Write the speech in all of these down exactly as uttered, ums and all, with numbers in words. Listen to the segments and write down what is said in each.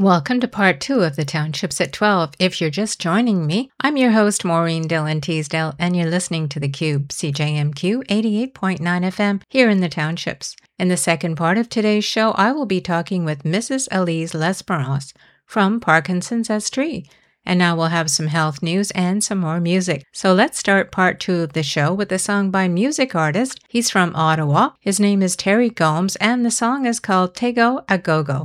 Welcome to part two of the Townships at twelve. If you're just joining me, I'm your host, Maureen Dillon Teasdale, and you're listening to theCUBE, C J M Q eighty-eight point nine F M here in the Townships. In the second part of today's show, I will be talking with Missus Elise Lesperance from Parkinson's Estrie. And now we'll have some health news and some more music. So let's start part two of the show with a song by music artist. He's from Ottawa. His name is Terry Gomes, and the song is called Tego a Go-Go.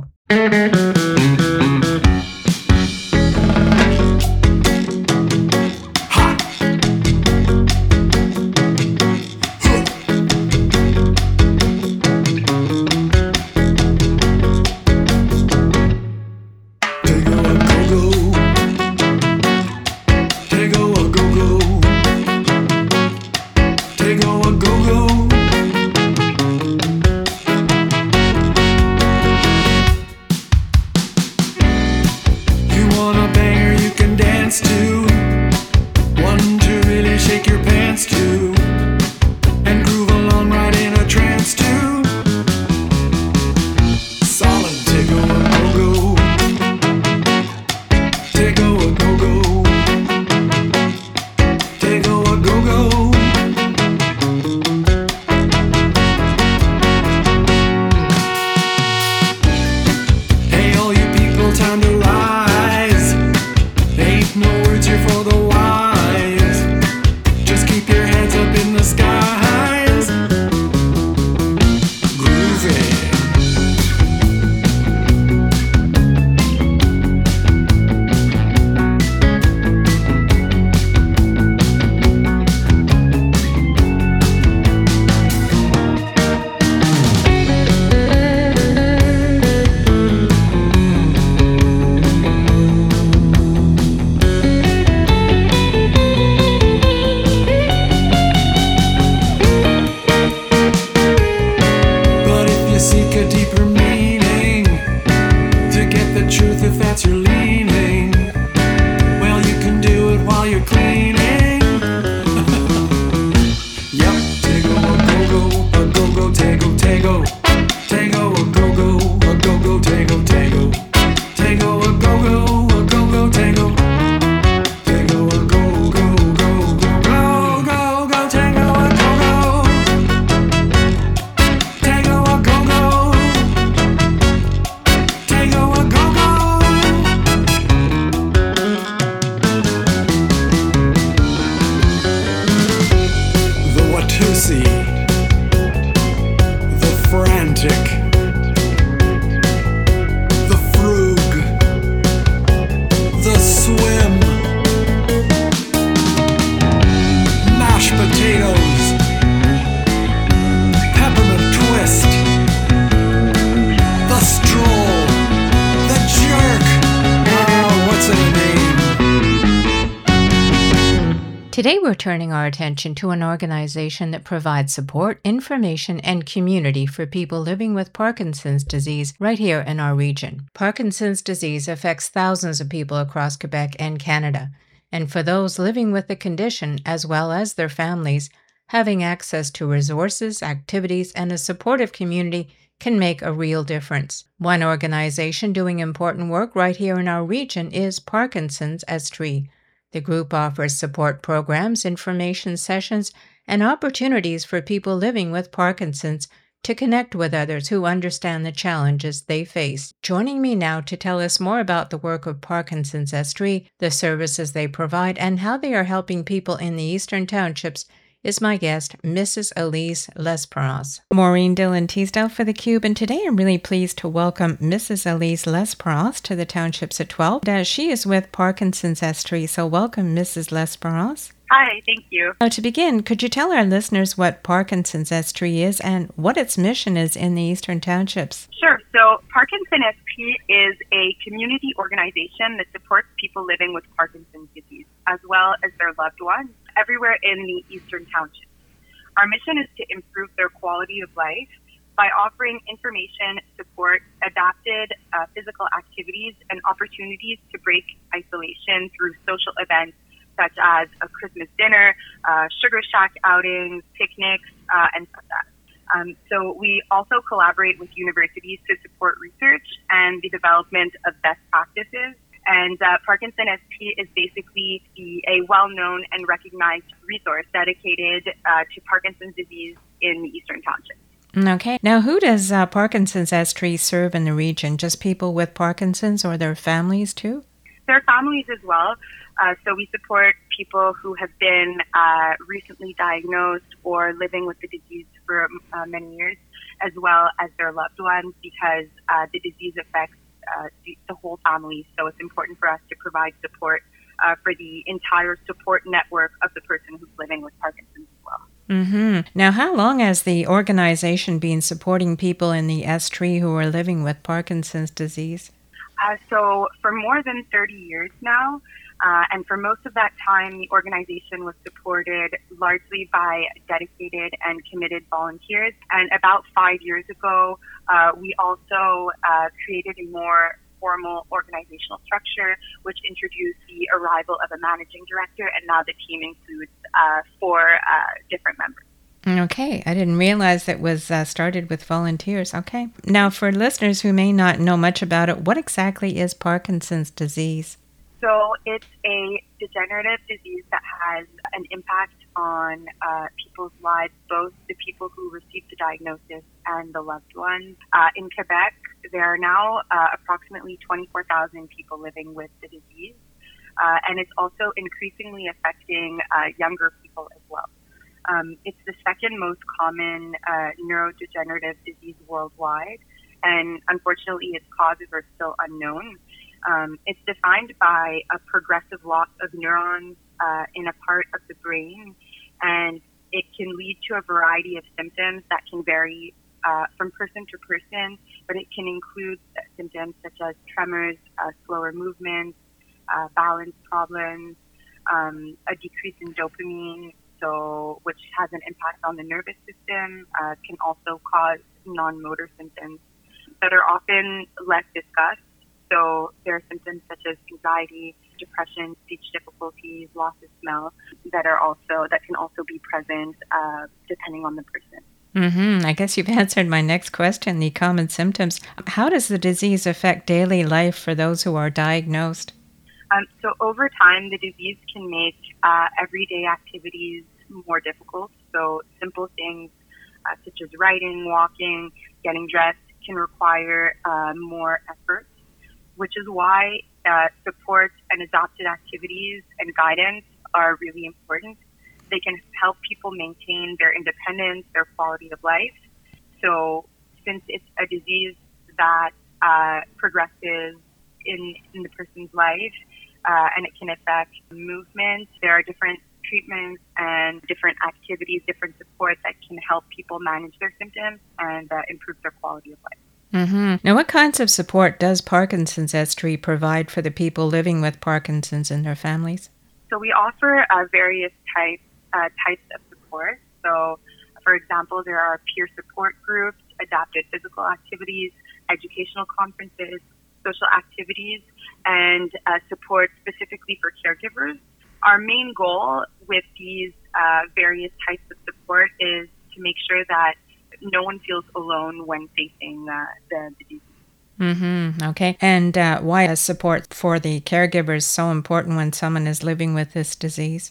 Today we're turning our attention to an organization that provides support, information, and community for people living with Parkinson's disease right here in our region. Parkinson's disease affects thousands of people across Quebec and Canada, and for those living with the condition, as well as their families, having access to resources, activities, and a supportive community can make a real difference. One organization doing important work right here in our region is Parkinson's Estrie. The group offers support programs, information sessions, and opportunities for people living with Parkinson's to connect with others who understand the challenges they face. Joining me now to tell us more about the work of Parkinson's Estrie, the services they provide, and how they are helping people in the Eastern Townships is my guest, Missus Elise Lesperance. Maureen Dillon Teasdale for theCUBE, and today I'm really pleased to welcome Missus Elise Lesperance to the Townships at twelve. Uh, she is with Parkinson's Estrie, so welcome, Missus Lesperance. Hi, thank you. Now, to begin, could you tell our listeners what Parkinson's Estrie is and what its mission is in the Eastern Townships? Sure. So Parkinson's Estrie is a community organization that supports people living with Parkinson's disease, as well as their loved ones, everywhere in the Eastern Townships. Our mission is to improve their quality of life by offering information, support, adapted uh, physical activities, and opportunities to break isolation through social events such as a Christmas dinner, uh, sugar shack outings, picnics, uh, and such as. Um, so we also collaborate with universities to support research and the development of best practices. And uh, Parkinson S T is basically the, a well-known and recognized resource dedicated uh, to Parkinson's disease in the Eastern Township. Okay. Now, who does uh, Parkinson's S T serve in the region? Just people with Parkinson's or their families too? Their families as well. Uh, so we support people who have been uh, recently diagnosed or living with the disease for uh, many years, as well as their loved ones, because uh, the disease affects uh, the, the whole family. So it's important for us to provide support uh, for the entire support network of the person who's living with Parkinson's as well. Mm-hmm. Now, how long has the organization been supporting people in the S T who are living with Parkinson's disease? Uh, so for more than thirty years now, uh, and for most of that time, the organization was supported largely by dedicated and committed volunteers. And about five years ago, uh, we also uh, created a more formal organizational structure, which introduced the arrival of a managing director, and now the team includes uh, four uh, different members. Okay, I didn't realize that was uh, started with volunteers. Okay. Now, for listeners who may not know much about it, what exactly is Parkinson's disease? So it's a degenerative disease that has an impact on uh, people's lives, both the people who receive the diagnosis and the loved ones. Uh, in Quebec, there are now uh, approximately twenty-four thousand people living with the disease, uh, and it's also increasingly affecting uh, younger people as well. Um, it's the second most common uh, neurodegenerative disease worldwide, and unfortunately its causes are still unknown. Um, it's defined by a progressive loss of neurons uh, in a part of the brain, and it can lead to a variety of symptoms that can vary uh, from person to person, but it can include symptoms such as tremors, uh, slower movements, uh, balance problems, um, a decrease in dopamine, so which has an impact on the nervous system, uh, can also cause non-motor symptoms that are often less discussed. So there are symptoms such as anxiety, depression, speech difficulties, loss of smell that are also that can also be present uh, depending on the person. Mm-hmm. I guess you've answered my next question, the common symptoms. How does the disease affect daily life for those who are diagnosed? Um, so over time, the disease can make uh, everyday activities more difficult. So simple things uh, such as writing, walking, getting dressed can require uh, more effort, which is why uh, support and adapted activities and guidance are really important. They can help people maintain their independence, their quality of life. So since it's a disease that uh, progresses in, in the person's life, Uh, and it can affect movement. There are different treatments and different activities, different supports that can help people manage their symptoms and uh, improve their quality of life. Mm-hmm. Now, what kinds of support does Parkinson's S T provide for the people living with Parkinson's and their families? So we offer uh, various types uh, types of support. So, for example, there are peer support groups, adapted physical activities, educational conferences, social activities, and uh, support specifically for caregivers. Our main goal with these uh, various types of support is to make sure that no one feels alone when facing uh, the disease. Mm-hmm. Okay. And uh, why is support for the caregivers so important when someone is living with this disease?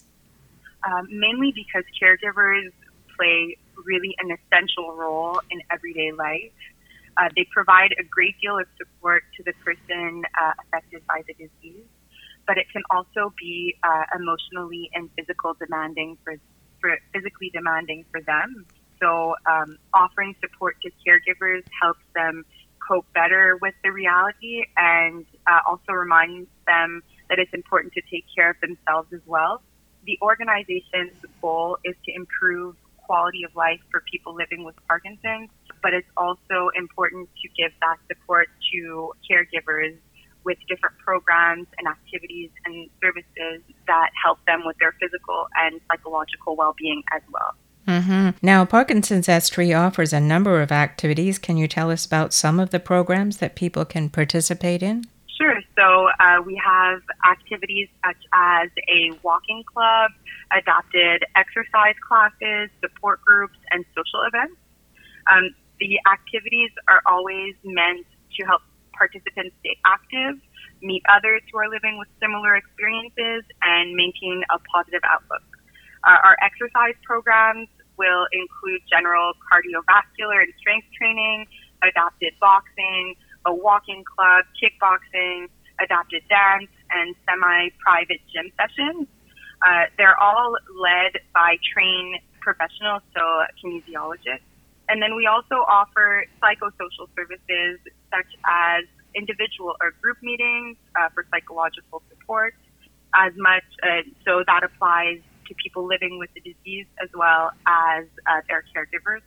Um, mainly because caregivers play really an essential role in everyday life. Uh, they provide a great deal of support to the person uh, affected by the disease, but it can also be uh, emotionally and physical demanding for, for physically demanding for them. So um, offering support to caregivers helps them cope better with the reality and uh, also reminds them that it's important to take care of themselves as well. The organization's goal is to improve quality of life for people living with Parkinson's, but it's also important to give that support to caregivers with different programs and activities and services that help them with their physical and psychological well-being as well. Mm-hmm. Now, Parkinson's S T offers a number of activities. Can you tell us about some of the programs that people can participate in? Sure. So uh, we have activities such as a walking club, adapted exercise classes, support groups, and social events. Um, the activities are always meant to help participants stay active, meet others who are living with similar experiences, and maintain a positive outlook. Uh, our exercise programs will include general cardiovascular and strength training, adapted boxing, a walking club, kickboxing, adapted dance, and semi-private gym sessions. Uh, they're all led by trained professionals, so kinesiologists. And then we also offer psychosocial services such as individual or group meetings uh, for psychological support, as much uh, so that applies to people living with the disease as well as uh, their caregivers.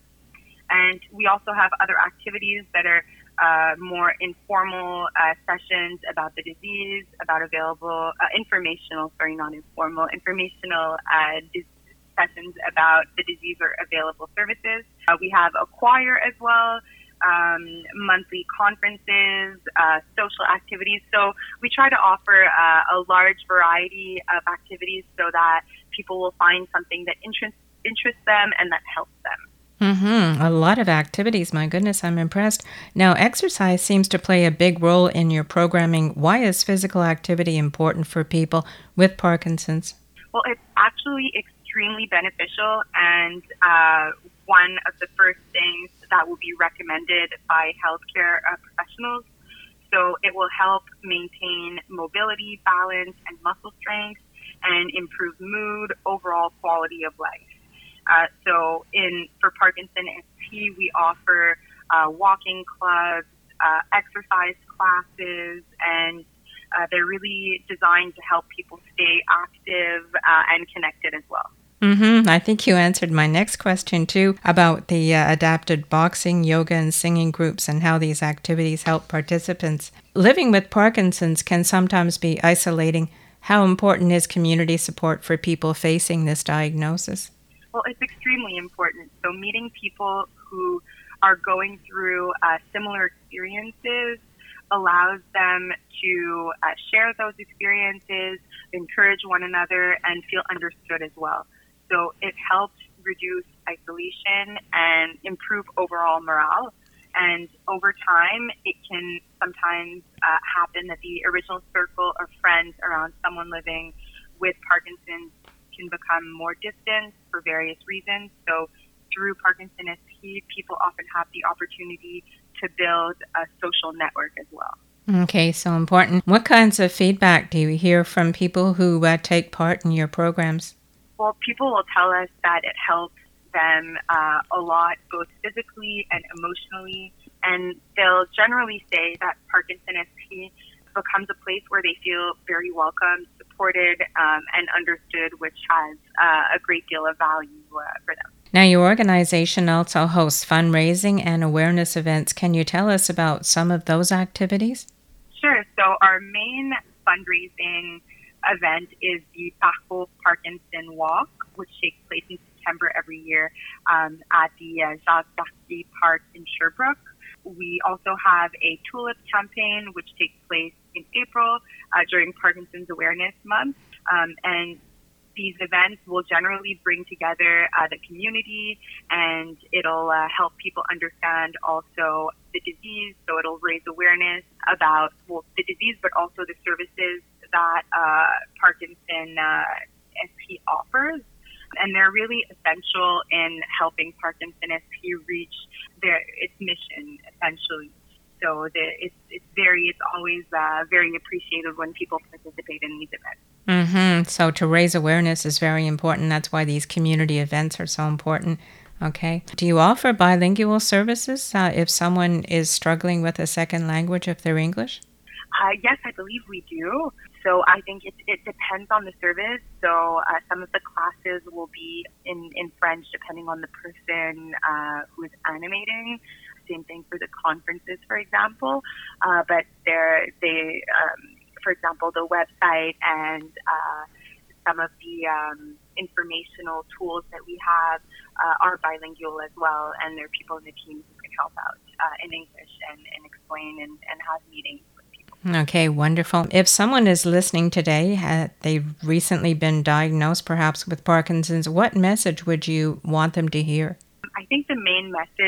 And we also have other activities that are uh, more informal uh, sessions about the disease, about available uh, informational, sorry, not informal, informational uh, dis- sessions about the disease or available services. Uh, we have a choir as well, um, monthly conferences, uh, social activities. So we try to offer uh, a large variety of activities so that people will find something that interests interests them and that helps them. Mm-hmm. A lot of activities. My goodness, I'm impressed. Now, exercise seems to play a big role in your programming. Why is physical activity important for people with Parkinson's? Well, it's actually extremely beneficial, and uh, one of the first things that will be recommended by healthcare uh, professionals. So it will help maintain mobility, balance, and muscle strength, and improve mood, overall quality of life. Uh, so in for Parkinson S P, we offer uh, walking clubs, uh, exercise classes, and uh, they're really designed to help people stay active uh, and connected as well. Mm-hmm. I think you answered my next question, too, about the uh, adapted boxing, yoga, and singing groups and how these activities help participants. Living with Parkinson's can sometimes be isolating. How important is community support for people facing this diagnosis? Well, it's extremely important. So meeting people who are going through uh, similar experiences allows them to uh, share those experiences, encourage one another, and feel understood as well. So it helps reduce isolation and improve overall morale. And over time, it can sometimes uh, happen that the original circle of friends around someone living with Parkinson's can become more distant for various reasons. So through Parkinson S P, people often have the opportunity to build a social network as well. Okay, so important. What kinds of feedback do you hear from people who uh, take part in your programs? Well, people will tell us that it helps them uh, a lot, both physically and emotionally. And they'll generally say that Parkinson S P becomes a place where they feel very welcome, supported, um, and understood, which has uh, a great deal of value uh, for them. Now, your organization also hosts fundraising and awareness events. Can you tell us about some of those activities? Sure. So our main fundraising event is the Parcours Parkinson Walk, which takes place in September every year um, at the uh, Jacques Cartier Park in Sherbrooke. We also have a Tulip campaign, which takes place in April uh, during Parkinson's Awareness Month. Um, and these events will generally bring together uh, the community, and it'll uh, help people understand also the disease. So it'll raise awareness about well, the disease, but also the services that uh, Parkinson uh, S P offers. And they're really essential in helping Parkinson S P reach their its mission, essentially. So the, it's it's very it's always uh, very appreciated when people participate in these events. Mm-hmm. So to raise awareness is very important. That's why these community events are so important. Okay. Do you offer bilingual services uh, if someone is struggling with a second language, if they're English? Uh, yes, I believe we do. So I think it, it depends on the service. So uh, some of the classes will be in, in French, depending on the person uh, who is animating. Same thing for the conferences, for example. Uh, but they're, they, um, for example, the website and uh, some of the um, informational tools that we have uh, are bilingual as well. And there are people in the team who can help out uh, in English and, and explain and, and have meetings. Okay, wonderful. If someone is listening today, uh, they've recently been diagnosed perhaps with Parkinson's, what message would you want them to hear? I think the main message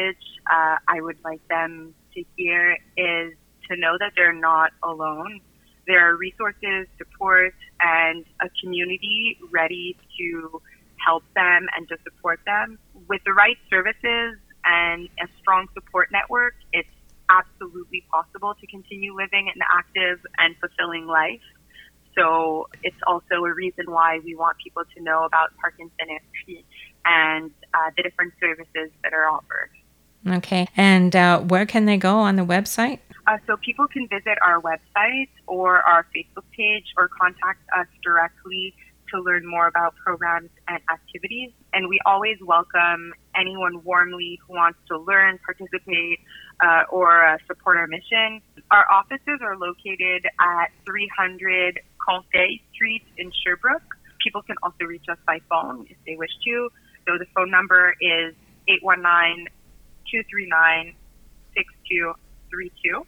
uh, I would like them to hear is to know that they're not alone. There are resources, support, and a community ready to help them and to support them. With the right services and a strong support network, it's absolutely possible to continue living an active and fulfilling life. So it's also a reason why we want people to know about Parkinson Esprit and uh, the different services that are offered. Okay. And uh, where can they go on the website? Uh, so people can visit our website or our Facebook page or contact us directly to learn more about programs and activities. And we always welcome anyone warmly who wants to learn, participate, uh, or uh, support our mission. Our offices are located at three hundred Conseil Street in Sherbrooke. People can also reach us by phone if they wish to. So the phone number is eight one nine, two three nine, six two three two.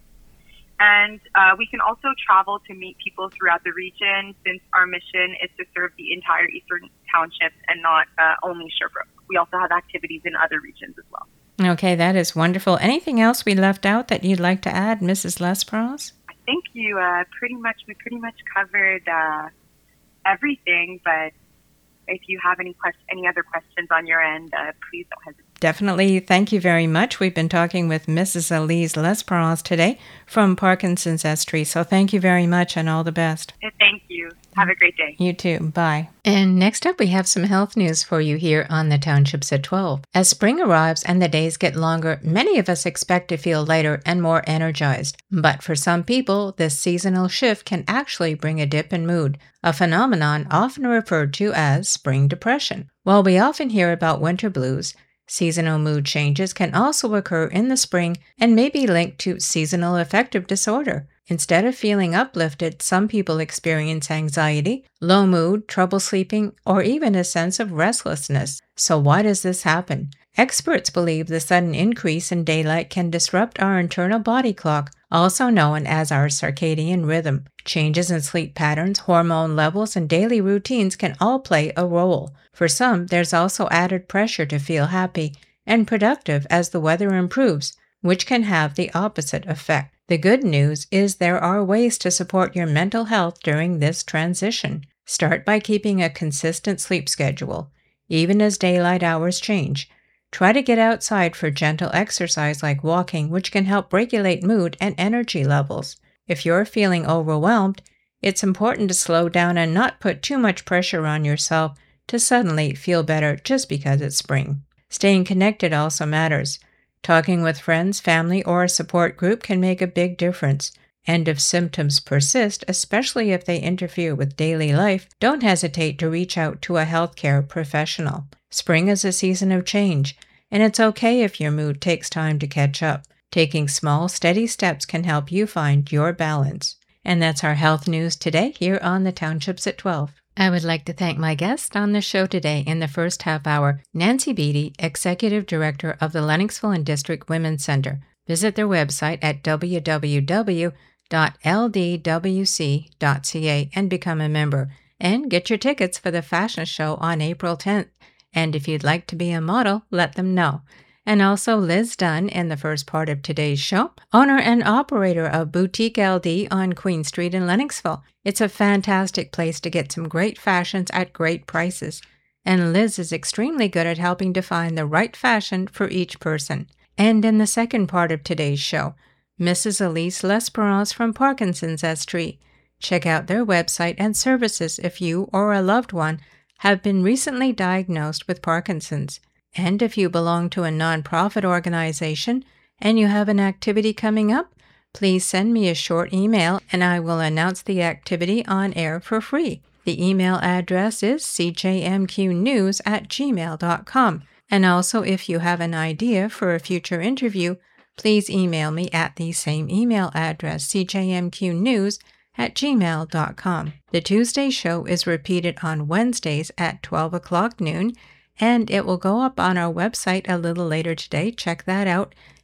And uh, we can also travel to meet people throughout the region, since our mission is to serve the entire Eastern Townships and not uh, only Sherbrooke. We also have activities in other regions as well. Okay, that is wonderful. Anything else we left out that you'd like to add, Missus Lesperance? I think you uh, pretty much, we pretty much covered uh, everything, but if you have any quest- any other questions on your end, uh, please don't hesitate. Definitely. Thank you very much. We've been talking with Missus Elise Lesperance today from Parkinson's Esprit. So thank you very much and all the best. Thank you. Have a great day. You too. Bye. And next up, we have some health news for you here on the Townships at twelve. As spring arrives and the days get longer, many of us expect to feel lighter and more energized. But for some people, this seasonal shift can actually bring a dip in mood, a phenomenon often referred to as spring depression. While we often hear about winter blues, seasonal mood changes can also occur in the spring and may be linked to seasonal affective disorder. Instead of feeling uplifted, some people experience anxiety, low mood, trouble sleeping, or even a sense of restlessness. So why does this happen? Experts believe the sudden increase in daylight can disrupt our internal body clock, also known as our circadian rhythm. Changes in sleep patterns, hormone levels, and daily routines can all play a role. For some, there's also added pressure to feel happy and productive as the weather improves, which can have the opposite effect. The good news is there are ways to support your mental health during this transition. Start by keeping a consistent sleep schedule, even as daylight hours change. Try to get outside for gentle exercise like walking, which can help regulate mood and energy levels. If you're feeling overwhelmed, it's important to slow down and not put too much pressure on yourself to suddenly feel better just because it's spring. Staying connected also matters. Talking with friends, family, or a support group can make a big difference. And if symptoms persist, especially if they interfere with daily life, don't hesitate to reach out to a healthcare professional. Spring is a season of change, and it's okay if your mood takes time to catch up. Taking small, steady steps can help you find your balance. And that's our health news today here on the Townships at twelve. I would like to thank my guest on the show today in the first half hour, Nancy Beattie, Executive Director of the Lennoxville and District Women's Center. Visit their website at w w w dot l d w c dot c a and become a member. And get your tickets for the fashion show on April tenth. And if you'd like to be a model, let them know. And also Liz Dunn in the first part of today's show, owner and operator of Boutique L D on Queen Street in Lennoxville. It's a fantastic place to get some great fashions at great prices. And Liz is extremely good at helping to find the right fashion for each person. And in the second part of today's show, Missus Elise Lesperance from Parkinson's Esprit. Check out their website and services if you or a loved one have been recently diagnosed with Parkinson's. And if you belong to a nonprofit organization and you have an activity coming up, please send me a short email and I will announce the activity on air for free. The email address is c j m q news at gmail dot com. And also, if you have an idea for a future interview, please email me at the same email address, c j m q news at gmail dot com. The Tuesday show is repeated on Wednesdays at twelve o'clock noon, and it will go up on our website a little later today. Check that out.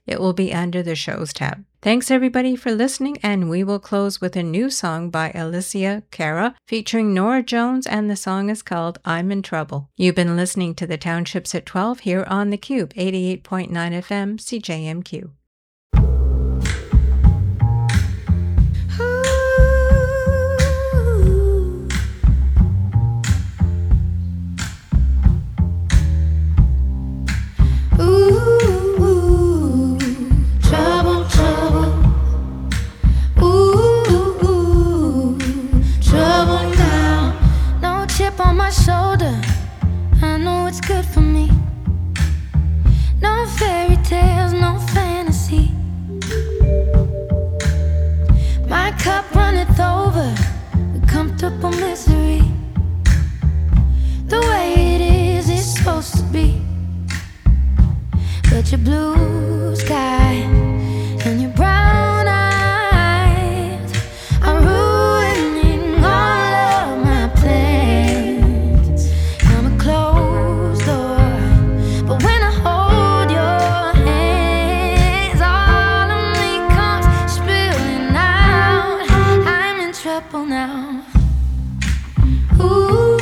it will be under the Shows tab. Thanks everybody for listening, and we will close with a new song by Alicia Cara featuring Nora Jones, and the song is called I'm in Trouble. You've been listening to the Townships at twelve here on The Cube, eighty-eight point nine F M C J M Q. On my shoulder, I know it's good for me. No fairy tales, no fantasy. My cup runneth over with comfortable misery. The way it is, it's supposed to be. But your blue sky and your brown eyes are ruining all of my plans. I'm a closed door, but when I hold your hands, all of me comes spilling out. I'm in trouble now. Ooh.